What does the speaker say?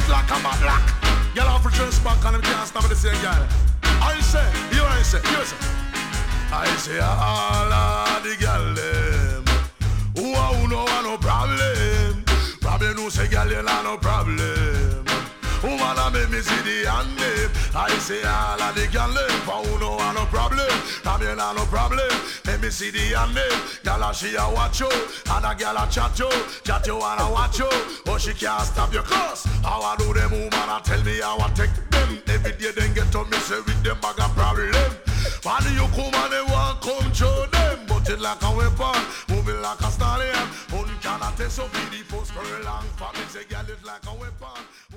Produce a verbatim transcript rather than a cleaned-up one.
like a mad lock. Girl off the dress back and them can't stop me the same girl. I say, you I say, you say. I say all of the girl them who a who no want no problem. Problem no say girl you not no problem. Who wanna make me see the hand name? I say all of the girl them for who no want no problem. Problem not no problem. Let me see the hand name. Girl a she a watch you and a girl a chat you. Chat you and a watch you. Oh she can't stop your cause. How I do them woman a tell me how I take them. Every day then get to me say with them bag a problem. When you come and they want come show them. But it like a weapon, moving like a stallion. One cannot take so be the post for a long time. It's a girl it like a weapon.